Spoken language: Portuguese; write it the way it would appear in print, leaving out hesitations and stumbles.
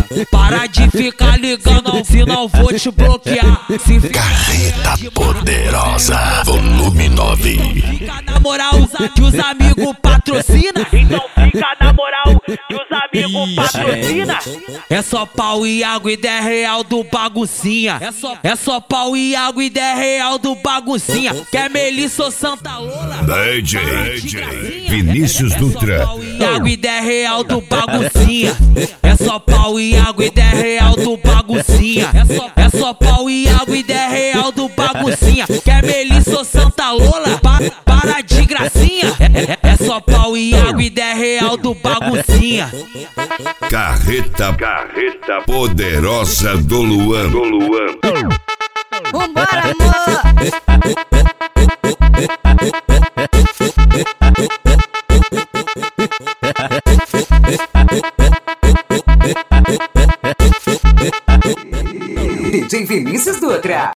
Para de ficar ligando, senão vou te bloquear. Se Carreta Poderosa, volume 9. fica na moral que os amigos patrocina, então fica na moral que os amigos patrocina. É só pau e água e 10 real do baguncinha. É só pau e água e 10 real do baguncinha. Quer Melissa ou Santa Lola? DJ Vinícius Dutra. Água e 10 real do baguncinha. É só pau e água e 10 real do baguncinha. É só pau e água e 10 real do baguncinha. Quer Melissa ou Santa Lola? Para de gracinha. É só pau e água e 10 real do baguncinha. Carreta Poderosa do Luan. Vambora, amor! DJ Vinícius Dutra.